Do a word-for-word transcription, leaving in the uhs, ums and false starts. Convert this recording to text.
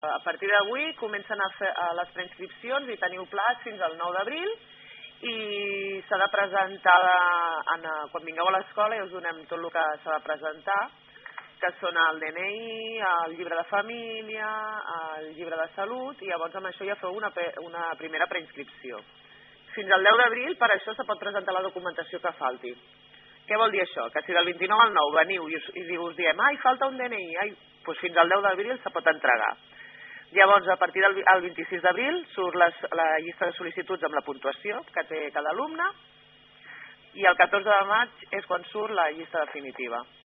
A partir d'avui comencen a fer les preinscripcions i teniu plats fins al nou d'abril i s'ha de presentar, en, quan vingueu a l'escola ja us donem tot el que s'ha de presentar, que són el D N I, el llibre de família, el llibre de salut, i llavors amb això ja feu una, una primera preinscripció. Fins al deu d'abril per això se pot presentar la documentació que falti. Què vol dir això? Que si del vint-i-nou al nou veniu i us, i us diem ai, falta un D N I, ai, doncs fins al deu d'abril se pot entregar. Llavors, a partir del vint-i-sis d'abril surt les, la llista de sol·licituds amb la puntuació que té cada alumne i el catorze de maig és quan surt la llista definitiva.